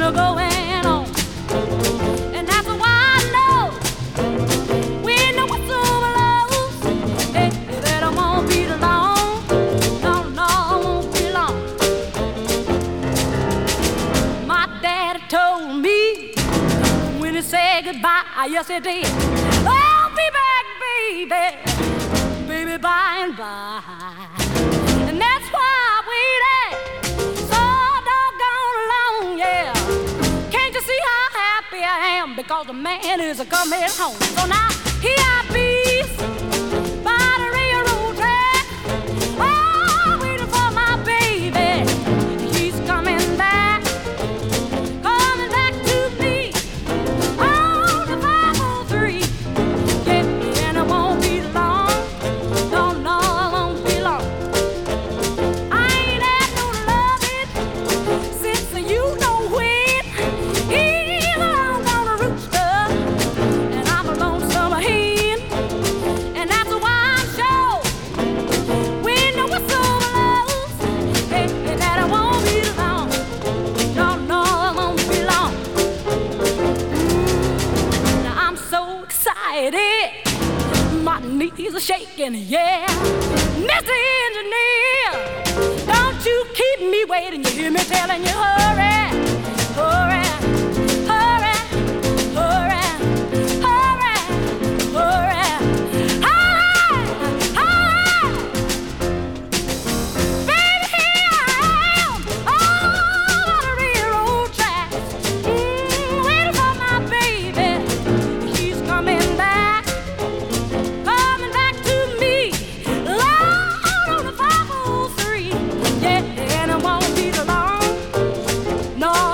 going on. And that's why I know we know what's so low. Hey, that I won't be long. No, no, I won't be long. My daddy told me when he said goodbye, yes he did. I'll be back, baby, baby, by and by. And that's why I waited so doggone long, yeah. Can't you see how happy I am? Because the man is coming home. So now here I be by the railroad track, oh, waiting for my baby. He's coming back to me on the 503. Yeah, and it won't be long. No, no, it won't be long. I ain't had no loving since you know when. He's along on a rooster, and I'm a lonesome hen. And that's why I'm sure we know what's so low. Hey, that it won't be long. No, no, it won't be long. Now I'm so excited, my knees are shaking, yeah. Mr. Engineer, don't you keep me waiting. You hear me telling you, hurry, hurry, hurry, hurry, hurry, hurry, hurry, hurry. Baby, here I am, all on the railroad tracks, waiting for my baby. He's coming back to me, loud on the 503. Yeah, and it won't be long. No,